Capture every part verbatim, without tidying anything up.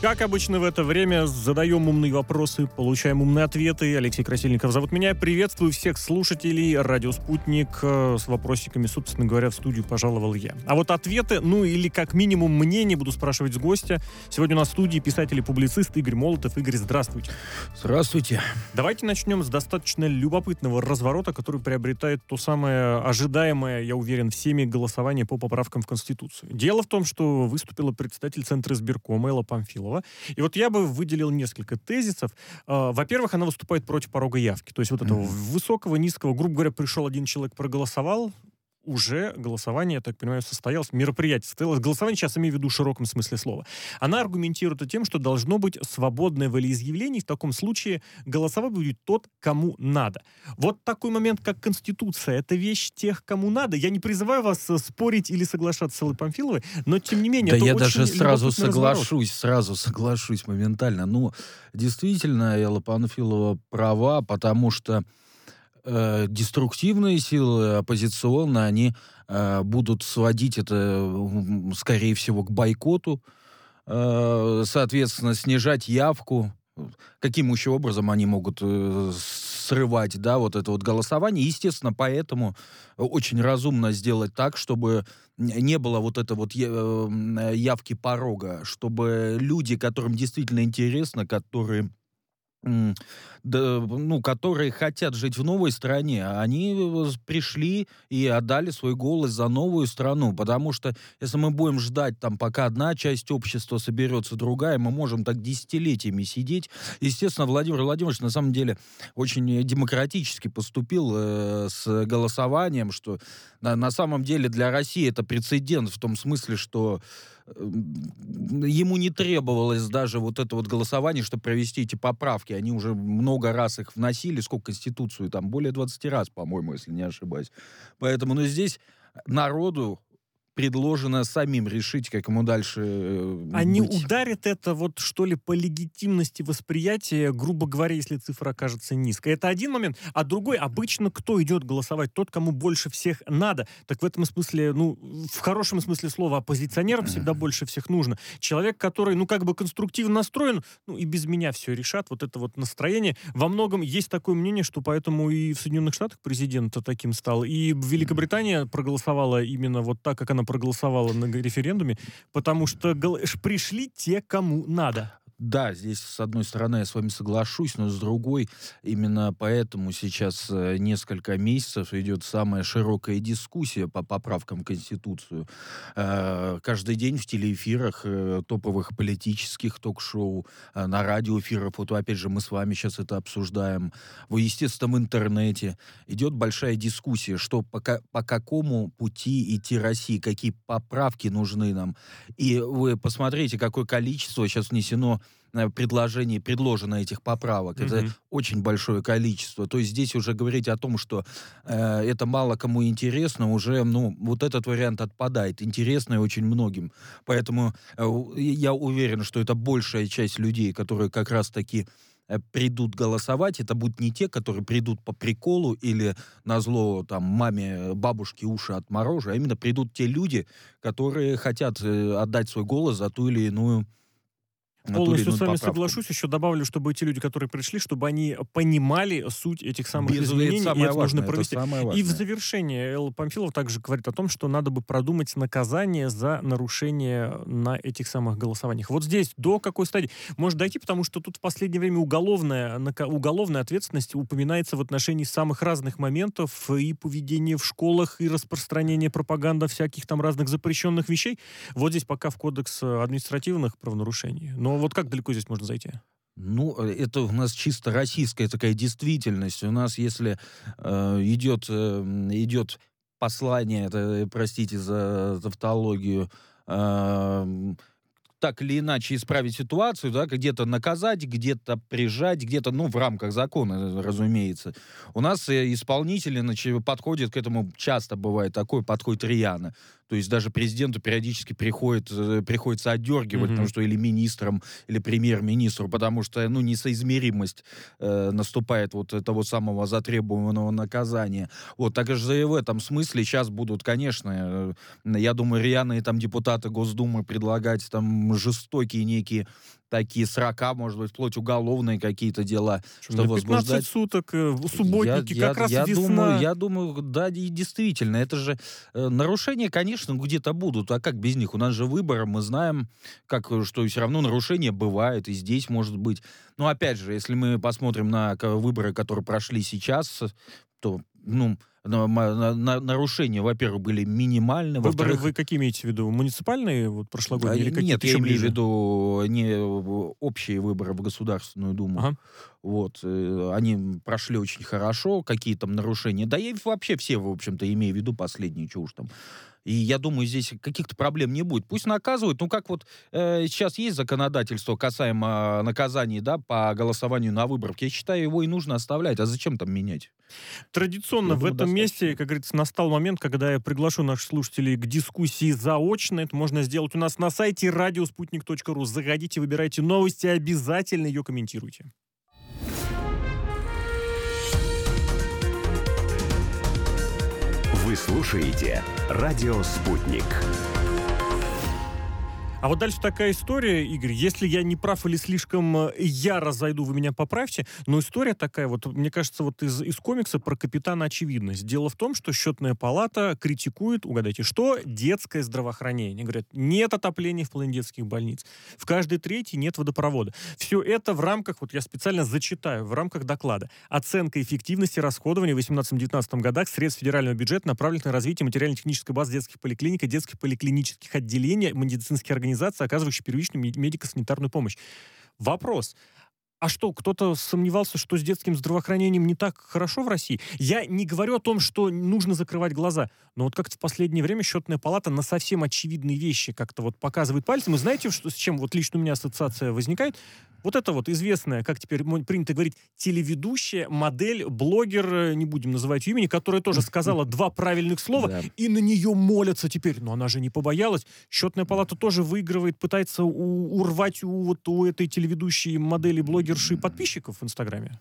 Как обычно в это время задаем умные вопросы, получаем умные ответы. Алексей Красильников зовут меня. Приветствую всех слушателей. Радио «Спутник». С вопросиками, собственно говоря, в студию пожаловал я. А вот ответы, ну или как минимум мнение буду спрашивать с гостя. Сегодня у нас в студии писатель и публицист Игорь Молотов. Игорь, здравствуйте. Здравствуйте. Давайте начнем с достаточно любопытного разворота, который приобретает то самое ожидаемое, я уверен, всеми голосование по поправкам в Конституцию. Дело в том, что выступила председатель Центра избиркома Элла Памфилова. И вот я бы выделил несколько тезисов. Во-первых, она выступает против порога явки. То есть вот этого mm-hmm. высокого, низкого. Грубо говоря, пришел один человек, проголосовал. Уже голосование, я так понимаю, состоялось, мероприятие состоялось. Голосование сейчас имею в виду в широком смысле слова. Она аргументирует это тем, что должно быть свободное волеизъявление. В таком случае голосовать будет тот, кому надо. Вот такой момент, как Конституция, это вещь тех, кому надо. Я не призываю вас спорить или соглашаться с Эллой Памфиловой, но тем не менее... Да это я очень даже сразу соглашусь, разворот. сразу соглашусь моментально. Ну, действительно, Элла Памфилова права, потому что Э, деструктивные силы, оппозиционные, они э, будут сводить это, скорее всего, к бойкоту, э, соответственно, снижать явку. Каким еще образом они могут э, срывать, да, вот это вот голосование? Естественно, поэтому очень разумно сделать так, чтобы не было вот этой вот явки порога, чтобы люди, которым действительно интересно, которые... Да, ну, которые хотят жить в новой стране, они пришли и отдали свой голос за новую страну, потому что если мы будем ждать, там, пока одна часть общества соберется, другая, мы можем так десятилетиями сидеть. Естественно, Владимир Владимирович на самом деле очень демократически поступил э, с голосованием, что на, на самом деле для России это прецедент в том смысле, что ему не требовалось даже вот это вот голосование, чтобы провести эти поправки. Они уже много раз их вносили, сколько Конституцию, там более двадцати раз, по-моему, если не ошибаюсь. Поэтому, ну, здесь народу предложено самим решить, как ему дальше э, А не быть. ударит это вот, что ли, по легитимности восприятия, грубо говоря, если цифра окажется низкой? Это один момент. А другой, обычно кто идет голосовать? Тот, кому больше всех надо. Так в этом смысле, ну, в хорошем смысле слова, оппозиционерам всегда больше всех нужно. Человек, который, ну, как бы конструктивно настроен, ну, и без меня все решат. Вот это вот настроение. Во многом есть такое мнение, что поэтому и в Соединенных Штатах президент таким стал. И Великобритания проголосовала именно вот так, как она проголосовала на референдуме, потому что гол- пришли те, кому надо. Да, здесь, с одной стороны, я с вами соглашусь, но с другой, именно поэтому сейчас э, несколько месяцев идет самая широкая дискуссия по поправкам в Конституцию. Э, каждый день в телеэфирах, э, топовых политических ток-шоу, э, на радиоэфирах, вот опять же мы с вами сейчас это обсуждаем, в естественном интернете идет большая дискуссия, что по, ка- по какому пути идти России, какие поправки нужны нам. И вы посмотрите, какое количество сейчас внесено предложений, предложено этих поправок. Mm-hmm. Это очень большое количество. То есть здесь уже говорить о том, что э, это мало кому интересно, уже, ну, вот этот вариант отпадает. Интересно и очень многим. Поэтому э, я уверен, что это большая часть людей, которые как раз-таки э, придут голосовать. Это будут не те, которые придут по приколу или назло там маме, бабушке уши отморожу, а именно придут те люди, которые хотят э, отдать свой голос за ту или иную Полностью с вами соглашусь. Еще добавлю, чтобы эти люди, которые пришли, чтобы они понимали суть этих самых Без, изменений, это и это важное, нужно провести. И в завершение Элла Памфилова также говорит о том, что надо бы продумать наказание за нарушение на этих самых голосованиях. Вот здесь до какой стадии может дойти, потому что тут в последнее время уголовная, уголовная ответственность упоминается в отношении самых разных моментов и поведения в школах, и распространения пропаганды всяких там разных запрещенных вещей. Вот здесь пока в кодекс административных правонарушений. Но вот как далеко здесь можно зайти? Ну, это у нас чисто российская такая действительность. У нас, если э, идет, э, идет послание, это, простите за тавтологию, э, так или иначе исправить ситуацию, да, где-то наказать, где-то прижать, где-то, ну, в рамках закона, разумеется. У нас исполнители значит, подходят к этому, часто бывает такое, подходит рьяно. То есть даже президенту периодически приходит, приходится отдергивать, mm-hmm. потому что или министрам, или премьер-министру, потому что, ну, несоизмеримость э, наступает вот того самого затребованного наказания. Вот, так же и в этом смысле сейчас будут, конечно, э, я думаю, рьяные там депутаты Госдумы предлагать там слишком жестокие некие такие срока, может быть, вплоть уголовные какие-то дела, что возбуждать... пятнадцать суток, э, субботники, я, как я, раз я весна. Думаю, я думаю, да, и действительно, это же э, нарушения, конечно, где-то будут, а как без них? У нас же выборы, мы знаем, как, что все равно нарушения бывают, и здесь может быть. Но опять же, если мы посмотрим на выборы, которые прошли сейчас, то, ну, на, на, на, нарушения, во-первых, были минимальны. Выборы во-вторых, вы какие имеете в виду? Муниципальные, вот, прошлогодние, или какие-то нет, я еще имею ближе? в виду не общие выборы в Государственную Думу. Ага. Вот, э, они прошли очень хорошо, какие там нарушения. Да и вообще все, в общем-то, имею в виду последние, что уж там. И я думаю, здесь каких-то проблем не будет. Пусть наказывают. Ну, как вот э, сейчас есть законодательство касаемо наказаний, да, по голосованию на выборах. Я считаю, его и нужно оставлять. А зачем там менять? Традиционно Я в думаю, этом достаточно. месте, как говорится, настал момент, когда я приглашу наших слушателей к дискуссии заочно. Это можно сделать у нас на сайте радиоспутник точка ру. Заходите, выбирайте новости, обязательно ее комментируйте. Вы слушаете «Радио Спутник». А вот дальше такая история, Игорь, если я не прав или слишком яро зайду, вы меня поправьте, но история такая, вот, мне кажется, вот из, из комикса про Капитана Очевидность. Дело в том, что Счетная палата критикует, угадайте что, детское здравоохранение. Они говорят, нет отопления в половине детских больниц, в каждой третьей нет водопровода. Все это в рамках, вот я специально зачитаю, в рамках доклада. Оценка эффективности расходования в восемнадцатом-девятнадцатом годах средств федерального бюджета, направленных на развитие материально-технической базы детских поликлиник и детских поликлинических отделений, медицинских организаций, оказывающих первичную медико-санитарную помощь. Вопрос. А что, кто-то сомневался, что с детским здравоохранением не так хорошо в России? Я не говорю о том, что нужно закрывать глаза, но вот как-то в последнее время Счетная палата на совсем очевидные вещи как-то вот показывает пальцем. И знаете, что, с чем вот лично у меня ассоциация возникает? Вот это вот известная, как теперь принято говорить, телеведущая, модель, блогер, не будем называть ее имени, которая тоже сказала два правильных слова, Да. и на нее молятся теперь. Но она же не побоялась. Счетная палата тоже выигрывает, пытается у- урвать у, вот, у этой телеведущей модели, блогерши подписчиков в Инстаграме.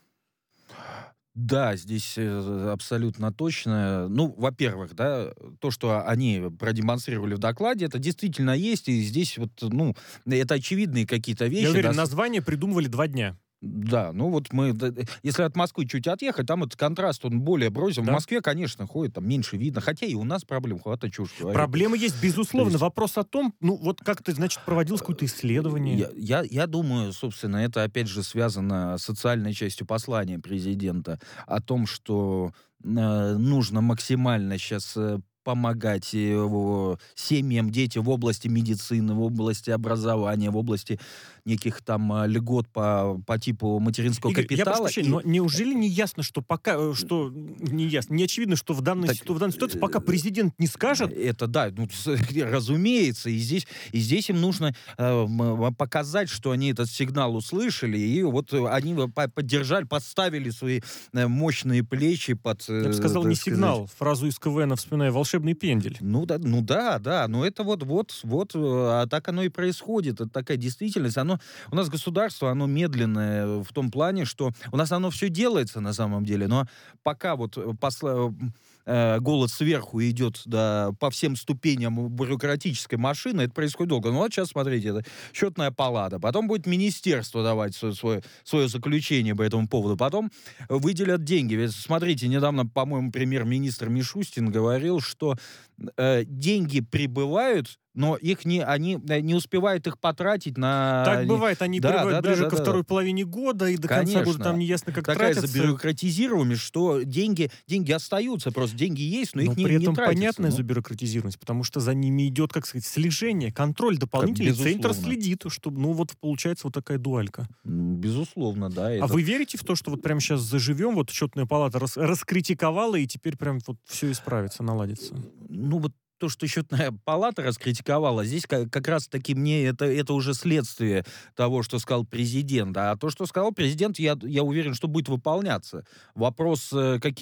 Да, здесь э, абсолютно точно. Ну, во-первых, да, то, что они продемонстрировали в докладе, это действительно есть, и здесь вот, ну, это очевидные какие-то вещи. Я уверен, да, с- название придумывали два дня. Да, ну вот мы, да, если от Москвы чуть отъехать, там этот контраст, он более бросен. Да. В Москве, конечно, ходит, там меньше видно, хотя и у нас проблем хватает, чушь говорить. Проблемы есть, безусловно. То есть- Вопрос о том, ну, вот как-то, значит, проводилось какое-то исследование. Я, я, я думаю, собственно, это опять же связано с социальной частью послания президента о том, что э, нужно максимально сейчас э, помогать э, в- семьям, детям в области медицины, в области образования, в области неких там э, льгот по, по типу материнского Игорь, я прошу капитала. прощения, И- но неужели не ясно, что пока, э, что не ясно, не очевидно, что в данной, Так, ситу- в данной ситуации, пока э, президент не скажет, Это да, ну, с- разумеется, и здесь, и здесь им нужно э, м, показать, что они этот сигнал услышали, и вот э, они его по- поддержали, подставили свои э, мощные плечи под... э, я бы сказал, не так сказать, сигнал, фразу из КВН, вспоминая «Волшебный пендель». Ну да, ну да, да, но это вот, вот, вот, э, а так оно и происходит, это такая действительность. Оно, у нас государство, оно медленное в том плане, что у нас оно все делается на самом деле, но пока вот э, посла- э, голос сверху идет да, по всем ступеням бюрократической машины, это происходит долго. Ну вот сейчас, смотрите, это счетная палата, потом будет министерство давать свое, свое, свое заключение по этому поводу, потом выделят деньги. Ведь смотрите, недавно, по-моему, премьер-министр Мишустин говорил, что э, деньги прибывают, но их не, они э, не успевают их потратить на... Так бывает, они Да, переводят да, да, ближе да, ко да. второй половине года, и до конца года Конечно. там неясно, как Такая тратятся. забюрократизированность, что деньги, деньги остаются, просто деньги есть, но, Но их не, при не этом тратится. понятная Ну, забюрократизированность, потому что за ними идет, как сказать, слежение, контроль дополнительный. безусловно. Центр следит, чтобы, ну вот получается вот такая дуалька. м, безусловно, да. А это- вы верите в то, что вот прямо сейчас заживем, вот Счетная палата рас- раскритиковала, и теперь прям вот все исправится, наладится? Ну, вот то, что счетная палата раскритиковала, здесь как, как раз-таки мне это, это уже следствие того, что сказал президент. А то, что сказал президент, я, я уверен, что будет выполняться. Вопрос, э, какие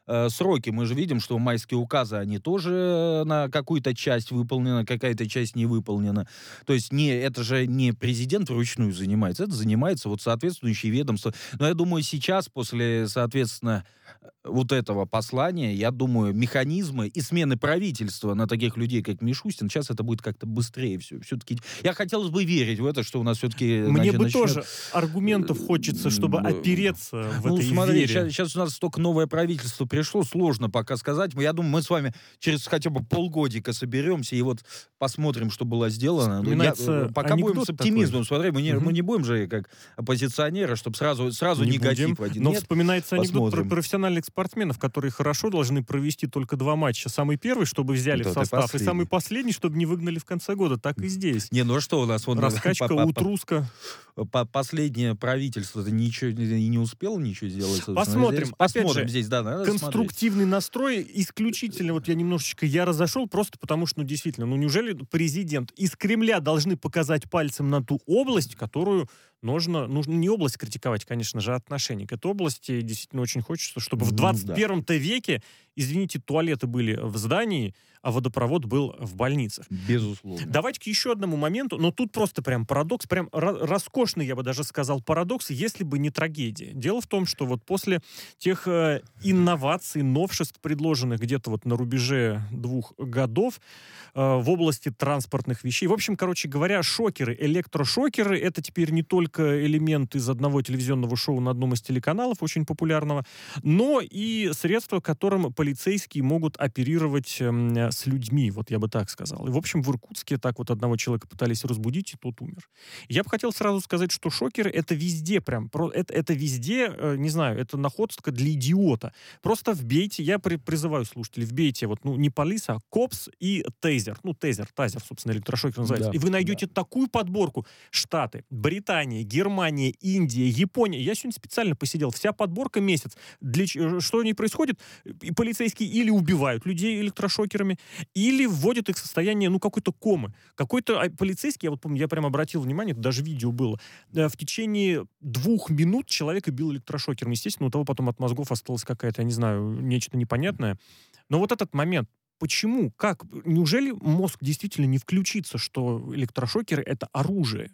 э, сроки. Мы же видим, что майские указы, они тоже на какую-то часть выполнены, какая-то часть не выполнена. То есть не, это же не президент вручную занимается, это занимается вот соответствующие ведомства. Но я думаю, сейчас, после, соответственно, вот этого послания, я думаю, механизмы и смены правительства на таких людей, как Мишустин, сейчас это будет как-то быстрее все. Все-таки я хотелось бы верить в это, что у нас все-таки... Мне значит, бы начнет... тоже аргументов хочется, чтобы опереться в ну, этой смотри, вере. Сейчас, сейчас у нас столько новое правительство пришло, сложно пока сказать. Я думаю, мы с вами через хотя бы полгодика соберемся и вот посмотрим, что было сделано. Ну, я, пока будем с оптимизмом смотреть, мы не, угу. мы не будем же как оппозиционеры, чтобы сразу, сразу не негатив будем, один. Но Нет? вспоминается анекдот Посмотрим. про профессиональных спортсменов, которые хорошо должны провести только два матча. Самый первый, чтобы взяли это в состав, и самый последний, чтобы не выгнали в конце года. Так и здесь. Не, ну а что у нас? Вон, раскачка, по, по, утруска. По, последнее правительство ничего не, не успело ничего сделать. Посмотрим. Здесь, посмотрим же, здесь, да. Надо конструктивный смотреть. настрой исключительно, вот я немножечко я разошел, просто потому что, ну, действительно, ну, неужели президент из Кремля должны показать пальцем на ту область, которую нужно, нужно не область критиковать, конечно же, а отношение к этой области. Действительно, очень хочется, чтобы в двадцать первом-то веке, извините, туалеты были в здании, а водопровод был в больницах. Безусловно. Давайте к еще одному моменту, но тут просто прям парадокс, прям роскошный, я бы даже сказал, парадокс, если бы не трагедия. Дело в том, что вот после тех э, инноваций, новшеств, предложенных где-то вот на рубеже двух годов э, в области транспортных вещей, в общем, короче говоря, шокеры, электрошокеры, это теперь не только элемент из одного телевизионного шоу на одном из телеканалов, очень популярного, но и средства, которым полицейские могут оперировать э, с людьми, вот я бы так сказал. И, в общем, в Иркутске так вот одного человека пытались разбудить, и тот умер. Я бы хотел сразу сказать, что шокеры — это везде прям, это, это везде, э, не знаю, это находка для идиота. Просто вбейте, я при, призываю слушателей, вбейте вот, ну, не полис, а копс и тейзер. Ну, тейзер, тазер, собственно, электрошокер называется. Да, и вы найдете да. такую подборку. Штаты, Британия, Германия, Индия, Япония. Я сегодня специально посидел. Вся подборка месяц. Для, что не происходит? И полицейские или убивают людей электрошокерами, или вводят их в состояние, ну, какой-то комы. Какой-то полицейский, я вот помню, я прям обратил внимание, даже видео было, в течение двух минут человека бил электрошокером. Естественно, у того потом от мозгов осталась какая-то, я не знаю, нечто непонятное. Но вот этот момент, почему, как, неужели мозг действительно не включится, что электрошокеры — это оружие?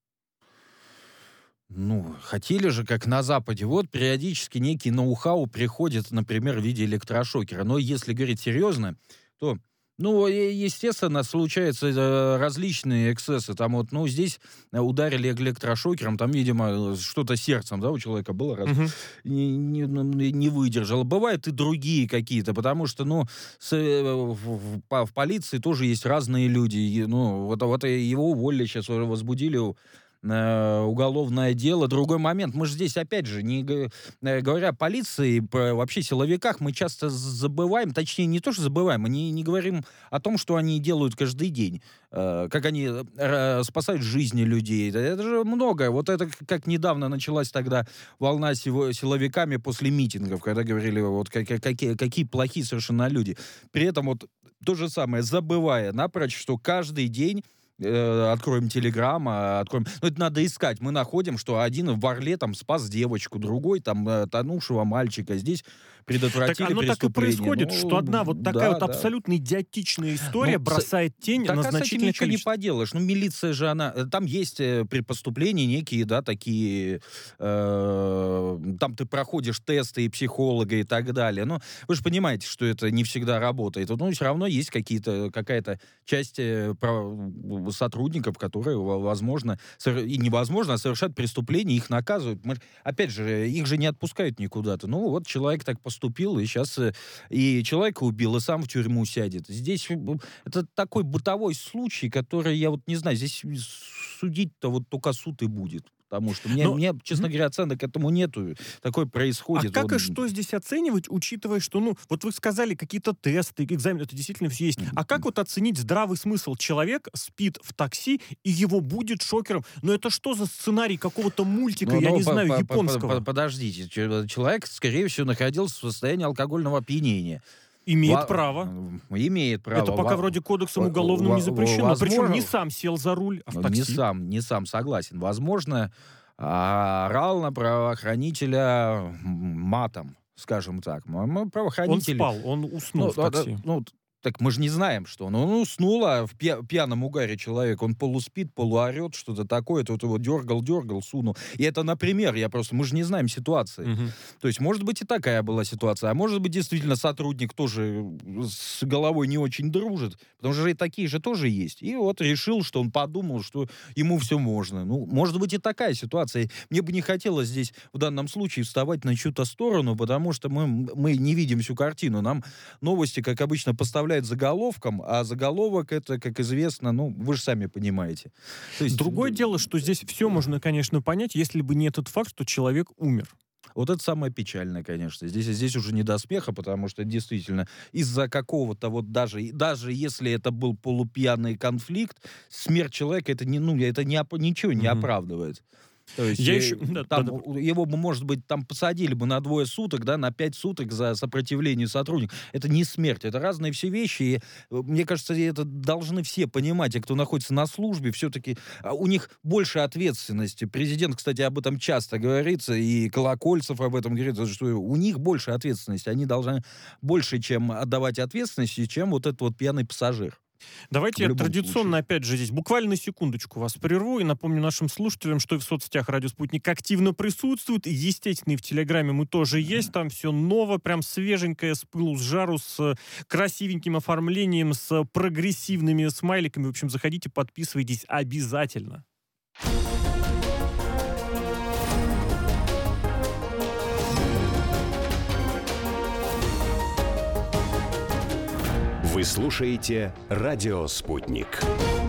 Ну, хотели же, как на Западе. Вот периодически некий ноу-хау приходит, например, в виде электрошокера. Но если говорить серьезно, то, ну, естественно, случаются различные эксцессы. Там вот, ну, здесь ударили электрошокером, там, видимо, что-то сердцем, да, у человека было, раз, uh-huh. не, не, не выдержало. Бывают и другие какие-то, потому что, ну, с, в, в, в полиции тоже есть разные люди. И, ну, вот, вот его уволили, сейчас возбудили уголовное дело. Другой момент. Мы же здесь, опять же, не говоря о полиции, про вообще силовиках, мы часто забываем, точнее, не то, что забываем, мы не, не говорим о том, что они делают каждый день. Как они спасают жизни людей. Это же много. Вот это как недавно началась тогда волна с силовиками после митингов, когда говорили, вот какие, какие плохие совершенно люди. При этом вот то же самое, забывая напрочь, что каждый день откроем Телеграм, откроем... Ну, это надо искать. Мы находим, что один в Орле там спас девочку, другой там тонувшего мальчика. Здесь предотвратили так оно преступление. Так и происходит, ну, что одна вот такая да, вот да. абсолютно идиотичная история ну, бросает тень так, на а значительное ничего количество. не поделаешь. Ну, милиция же, она... Там есть при поступлении некие, да, такие... Э, там ты проходишь тесты и психолога и так далее. Но вы же понимаете, что это не всегда работает. Ну, все равно есть какие-то, какая-то часть сотрудников, которые, возможно, и невозможно, а совершают преступления, их наказывают. Мы, опять же, их же не отпускают никуда-то. Ну, вот человек так поступил, и сейчас и человека убил, и сам в тюрьму сядет. Здесь это такой бытовой случай, который, я вот не знаю, здесь судить-то вот только суд и будет. Потому что мне, мне, честно говоря, оценок к этому нету. Такое происходит. А как вот. и что здесь оценивать, учитывая, что, ну, вот вы сказали, какие-то тесты, экзамены, это действительно все есть. А как вот оценить здравый смысл? Человек спит в такси, и его будет шокером. Но это что за сценарий какого-то мультика, ну, я ну, не по, знаю, по, японского? По, по, подождите. Человек, скорее всего, находился в состоянии алкогольного опьянения. Имеет Во... право. Имеет право. Это пока Во... вроде кодексом уголовным Во... не запрещено. Возможно... Причем не сам сел за руль, а в такси. Не сам, не сам, согласен. Возможно, орал на правоохранителя матом. скажем так. Мы, мы Он правоохранители... спал, он уснул Ну, в да, да, такси. ну, так мы же не знаем, что он. Он уснул, а в пья- пьяном угаре человек, он полуспит, полуорет, что-то такое, тут его дергал, дергал, сунул. И это, например, я просто, мы же не знаем ситуации. Мгм. То есть, может быть, и такая была ситуация, а может быть, действительно, сотрудник тоже с головой не очень дружит, потому что же и такие же тоже есть. И вот решил, что он подумал, что ему все можно. Ну, может быть, и такая ситуация. Мне бы не хотелось здесь в данном случае вставать на чью-то сторону, потому что мы, мы не видим всю картину. Нам новости, как обычно, поставляют заголовком, а заголовок это, как известно, ну, вы же сами понимаете. То есть, Другое дело, что здесь все можно, конечно, понять, если бы не этот факт, что человек умер. вот это самое печальное, конечно. Здесь, здесь уже не до смеха, потому что действительно из-за какого-то вот даже, даже если это был полупьяный конфликт, смерть человека это, не, ну, это не, оп- ничего не Мгм. оправдывает. То есть Я э, еще... Да, там, да, да. у- его бы, может быть, там посадили бы на двое суток, да, на пять суток за сопротивление сотрудника. Это не смерть, это разные все вещи. И, э, мне кажется, это должны все понимать, и кто находится на службе, все-таки а, у них больше ответственности. Президент, кстати, об этом часто говорится, и Колокольцев об этом говорит, что у них больше ответственности. Они должны больше, чем отдавать ответственности, чем вот этот вот пьяный пассажир. Давайте В я любом традиционно, случае. опять же, здесь буквально на секундочку вас прерву и напомню нашим слушателям, что и в соцсетях «Радио Спутник» активно присутствует. И, естественно, и в Телеграме мы тоже есть. Там все ново, прям свеженькое, с пылу, с жару, с э, красивеньким оформлением, с прогрессивными смайликами. В общем, заходите, подписывайтесь обязательно. Вы слушаете «Радио Спутник».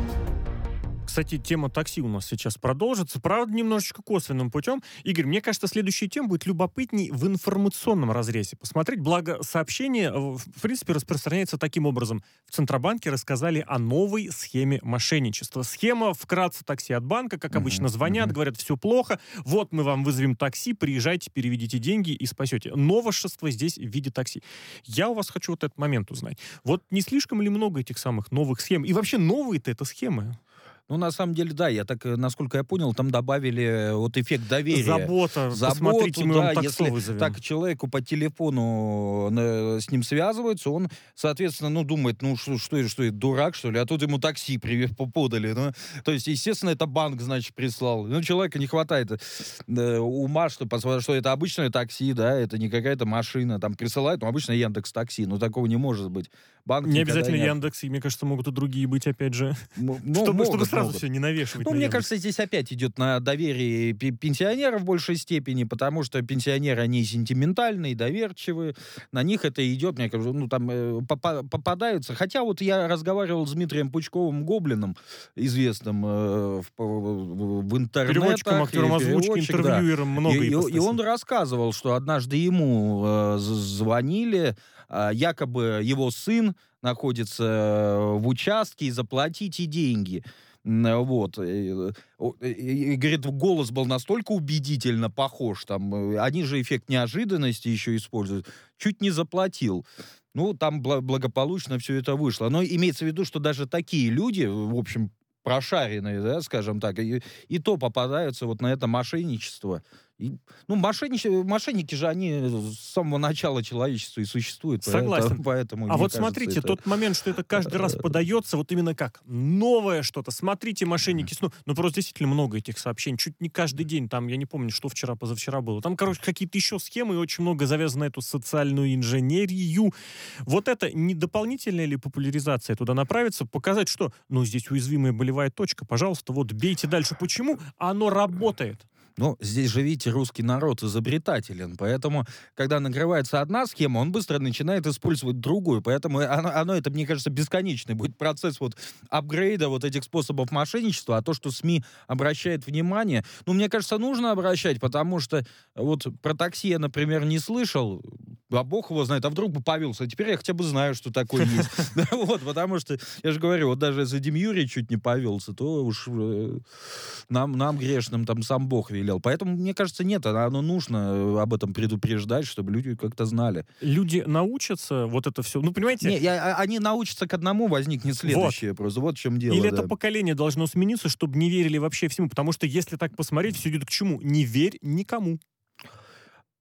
Кстати, тема такси у нас сейчас продолжится. Правда, немножечко косвенным путем. Игорь, мне кажется, следующая тема будет любопытней в информационном разрезе посмотреть. Благо, сообщение, в в принципе, распространяется таким образом. В Центробанке рассказали о новой схеме мошенничества. Схема вкратце такси от банка. Как Мгм, обычно, звонят, мгм. говорят, все плохо. Вот мы вам вызовем такси, приезжайте, переведите деньги и спасете. Новшество здесь в виде такси. Я у вас хочу вот этот момент узнать. Вот не слишком ли много этих самых новых схем? И вообще новые-то это схемы? Ну, на самом деле, да, я так, э, насколько я понял, там добавили э, вот эффект доверия. Забота. Заботу, Посмотрите, мы да, вам таксо если вызовем. так человеку по телефону э, с ним связываются, он, соответственно, ну, думает, ну, что, что, это, что это, дурак, что ли? А тут ему такси при- подали. Ну, то есть, естественно, это банк, значит, прислал. Ну, человека не хватает э, ума, что, посмотреть, что это обычное такси, да, это не какая-то машина. Там присылают, ну, обычно Яндекс.Такси, но такого не может быть. Банк Не никогда обязательно не- Яндекс, и, мне кажется, могут и другие быть, опять же. М, ну, чтобы, могут, чтобы сразу могут. все не навешивать Ну, на мне Яндекс. кажется, здесь опять идет на доверие пе- пенсионеров в большей степени, потому что пенсионеры, они сентиментальные, доверчивые. На них это идет, мне кажется, ну, там э, попа- попадаются. Хотя вот я разговаривал с Дмитрием Пучковым, Гоблином, известным э, в, в- в интернетах. Переводчиком, актером и озвучки, переводчик, да. интервьюером, много И, и- ипостасей. и он рассказывал, что однажды ему э, з- звонили, а, якобы его сын находится э, в участке, и заплатите деньги. М, Вот. И, о, и- и, говорит, голос был настолько убедительно похож. Там, э, они же эффект неожиданности еще используют. Чуть не заплатил. Ну, там бла- благополучно все это вышло. Но имеется в виду, что даже такие люди, в общем, прошаренные, да, скажем так, и, и то попадаются вот на это мошенничество. И, ну, мошенниче- мошенники же, они с самого начала человечества и существуют. Согласен. Поэтому, поэтому, А мне вот кажется, смотрите, это- тот момент, что это каждый раз подается вот именно как новое что-то. Смотрите, мошенники. Ну, ну, просто действительно много этих сообщений. Чуть не каждый день. Там, я не помню, что вчера, позавчера было. Там, короче, какие-то еще схемы, и очень много завязано на эту социальную инженерию. Вот это не дополнительная ли популяризация туда направится? Показать, что, ну, здесь уязвимая болевая точка. Пожалуйста, вот бейте дальше. Почему? Оно работает. Ну, здесь же, видите, русский народ изобретателен, поэтому, когда накрывается одна схема, он быстро начинает использовать другую, поэтому оно, оно это, мне кажется, бесконечный будет процесс вот апгрейда вот этих способов мошенничества, а то, что СМИ обращает внимание, ну, мне кажется, нужно обращать, потому что вот про такси я, например, не слышал, а бог его знает, а вдруг бы повелся, а теперь я хотя бы знаю, что такое есть. Вот, потому что, я же говорю, вот даже если Дим Юрий чуть не повелся, то уж э, нам, нам грешным там сам Бог велел. Поэтому, мне кажется, нет, оно нужно об этом предупреждать, чтобы люди как-то знали. Люди научатся вот это все. Ну, понимаете, Не, я- а- они научатся к одному, возникнет следующее просто. Вот в чем дело. или да. это поколение должно смениться, чтобы не верили вообще всему. Потому что если так посмотреть, все идет к чему? Не верь никому.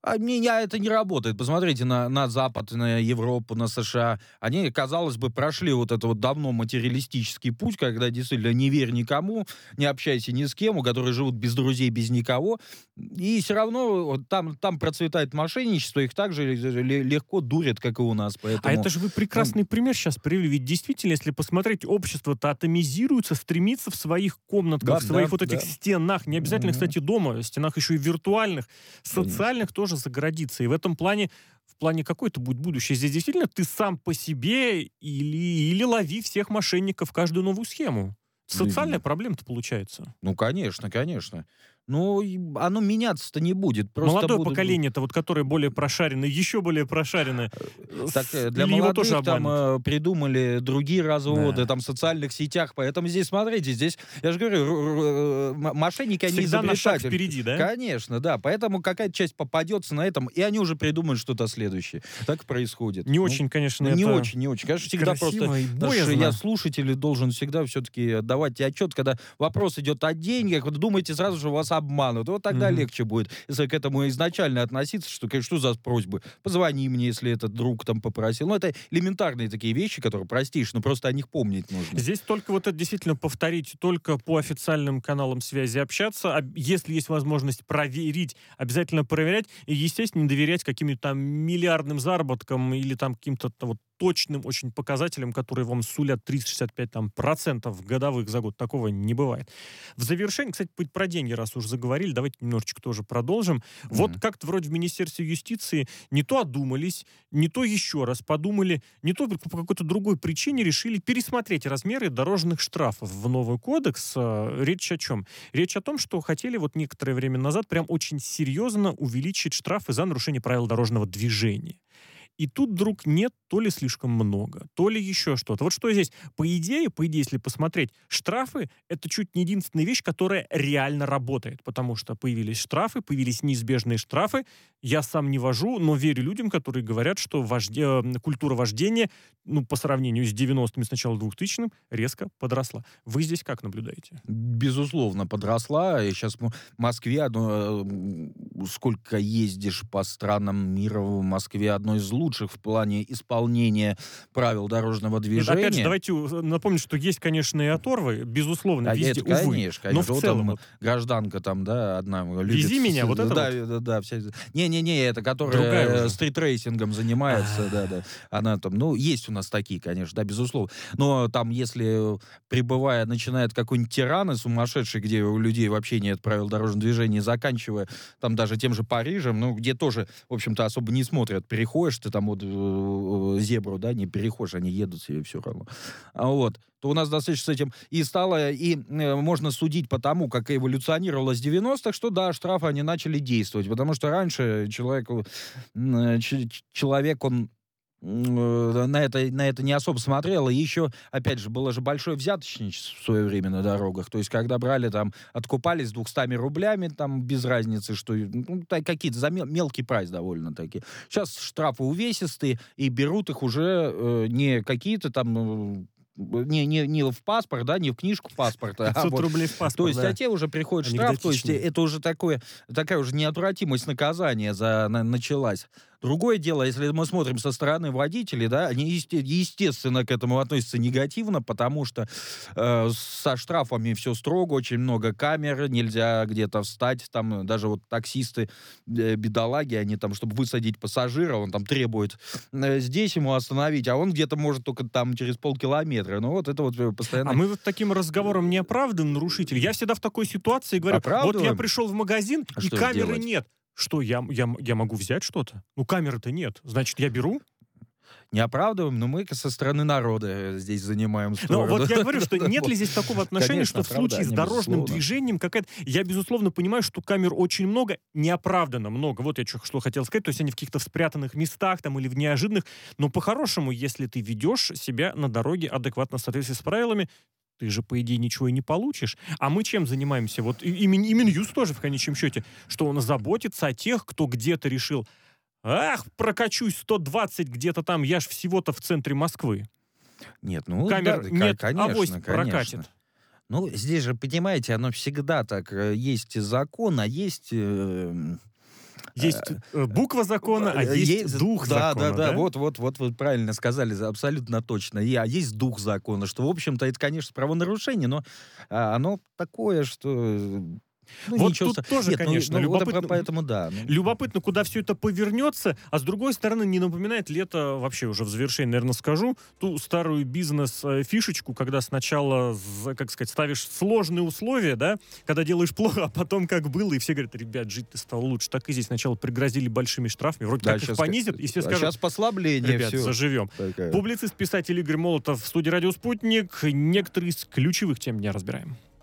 А меня это не работает. Посмотрите на, на Запад, на Европу, на США. Они, казалось бы, прошли вот этот вот давно материалистический путь, когда действительно не верь никому, не общайся ни с кем, у которых живут без друзей, без никого. И все равно вот там, там процветает мошенничество, их так же легко дурят, как и у нас. Поэтому... А это же вы прекрасный ну... пример сейчас привели. Ведь действительно, если посмотреть, общество-то атомизируется, стремится в своих комнатках, да, в своих да, вот этих да. стенах, не обязательно, mm-hmm. кстати, дома, стенах еще и виртуальных, социальных Конечно. тоже загородиться. И в этом плане, в плане какой-то будет будущее. Здесь действительно ты сам по себе или, или лови всех мошенников каждую новую схему. Социальная mm-hmm. проблема-то получается. Ну, конечно, конечно. Ну, оно меняться-то не будет. Просто Молодое будут... поколение-то, вот, которое более прошаренное, еще более прошаренное. Так, для молодых тоже там э, придумали другие разводы, да. там в социальных сетях. Поэтому здесь, смотрите, здесь, я же говорю, мошенники, они Всегда изобретатели. на шаг впереди, да? Конечно, да. Поэтому какая-то часть попадется на этом, и они уже придумают что-то следующее. Так и происходит. Не ну, очень, конечно, Не это очень, не очень. Конечно, всегда просто... и боязно. Я слушатель должен всегда все-таки отдавать отчет, когда вопрос идет о деньгах, вы думаете сразу же, у вас обманут. Вот тогда mm-hmm. легче будет, если к этому изначально относиться, что, что за просьбы? Позвони мне, если этот друг там попросил. Ну, это элементарные такие вещи, которые простишь, но просто о них помнить нужно. Здесь только вот это действительно повторить, только по официальным каналам связи общаться. А если есть возможность проверить, обязательно проверять. И, естественно, не доверять каким-нибудь там миллиардным заработкам или там каким-то вот точным очень показателям, которые вам сулят триста шестьдесят пять там, процентов годовых за год. Такого не бывает. В завершение, кстати, про деньги, раз уж заговорили, давайте немножечко тоже продолжим. Mm-hmm. Вот как-то вроде в Министерстве юстиции не то одумались, не то еще раз подумали, не то по какой-то другой причине решили пересмотреть размеры дорожных штрафов в новый кодекс. Речь о чем? Речь о том, что хотели вот некоторое время назад прям очень серьезно увеличить штрафы за нарушение правил дорожного движения. И тут вдруг нет, то ли слишком много, то ли еще что-то. Вот что здесь? По идее, по идее, если посмотреть, штрафы — это чуть не единственная вещь, которая реально работает, потому что появились штрафы, появились неизбежные штрафы. Я сам не вожу, но верю людям, которые говорят, что вожде... культура вождения, ну, по сравнению с девяностыми, с начала двухтысячных, резко подросла. Вы здесь как наблюдаете? Безусловно, подросла. И сейчас в Москве, ну, сколько ездишь по странам мира, в Москве одно из лучших в плане исполнения правил дорожного движения. Опять же, давайте напомним, что есть, конечно, и оторвы, безусловно, а везде, это, увы. Конечно, конечно. Но в вот целом... Там, вот... Гражданка там, да, одна любит... Вези меня, вот это да, вот? Да, да, вся... Не-не-не, это которая стритрейсингом занимается, да-да. Она там, ну, есть у нас такие, конечно, да, безусловно. Но там, если, прибывая, начинает какой-нибудь тиран сумасшедший, где у людей вообще нет правил дорожного движения, заканчивая там даже тем же Парижем, ну, где тоже, в общем-то, особо не смотрят. Переходишь ты там вот зебру, да, не переходишь, они едут себе все равно. А вот, то у нас достаточно с этим и стало, и э, можно судить по тому, как эволюционировалось в девяностых, что да, штрафы они начали действовать, потому что раньше человек, э, ч- человек он на это, на это не особо смотрел. И еще, опять же, было же большое взяточничество в свое время на дорогах. То есть, когда брали там, откупались двумястами рублями, там, без разницы, что, ну, какие-то за мел- мелкий прайс довольно-таки. Сейчас штрафы увесистые, и берут их уже э, не какие-то там... Не, не, не в паспорт, да, не в книжку паспорта. пятьсот а вот, рублей в паспорт, то есть, да. а те уже приходит штраф, то есть это уже такое, такая уже неотвратимость наказания за, на, началась. Другое дело, если мы смотрим со стороны водителей, да, они, есте, естественно, к этому относятся негативно, потому что э, со штрафами все строго, очень много камер, нельзя где-то встать, там даже вот таксисты, э, бедолаги, они там, чтобы высадить пассажира, он там требует э, здесь ему остановить, а он где-то может только там через полкилометра. Ну вот это вот постоянно... А мы вот таким разговором не оправдываем нарушителей. Я всегда в такой ситуации говорю, вот я пришел в магазин, а и камеры сделать? Нет. Что, я, я, я могу взять что-то? Ну, камеры-то нет. Значит, я беру? Не оправдываем, но мы со стороны народа здесь занимаем сторону. Ну, вот я говорю, что нет ли здесь такого отношения, конечно, что в случае с дорожным безусловно. движением какая-то... Я, безусловно, понимаю, что камер очень много, неоправданно много. Вот я что, что хотел сказать. То есть они в каких-то спрятанных местах там или в неожиданных. Но по-хорошему, если ты ведешь себя на дороге адекватно в соответствии с правилами, ты же, по идее, ничего и не получишь. А мы чем занимаемся? Вот и, и, и Минюст тоже, в конечном счете, что он заботится о тех, кто где-то решил, ах, прокачусь сто двадцать где-то там, я ж всего-то в центре Москвы. Нет, ну, камер да, нет, конечно, авось конечно. прокатит. Ну, здесь же, понимаете, оно всегда так. Есть закон, а есть... Э- Есть э, буква закона, а есть, есть дух да, закона. Да, да, да, вот, вот, вот вы правильно сказали, абсолютно точно. И, а есть дух закона, что, в общем-то, это, конечно, правонарушение, но а, оно такое, что... Ну, вот ничего тут ст... тоже, Нет, конечно, ну, любопытно, вот, поэтому да. Ну. Любопытно, куда все это повернется, а с другой стороны, не напоминает ли это, вообще уже в завершении, наверное, скажу, ту старую бизнес-фишечку, когда сначала, как сказать, ставишь сложные условия, да, когда делаешь плохо, а потом как было, и все говорят, ребят, жить-то стало лучше. Так и здесь сначала пригрозили большими штрафами, вроде да, как их понизят, и все скажут, сейчас послабление, ребят, все. заживем. Такая. Публицист, писатель Игорь Молотов в студии «Радио Спутник». Некоторые из ключевых тем дня разбираем.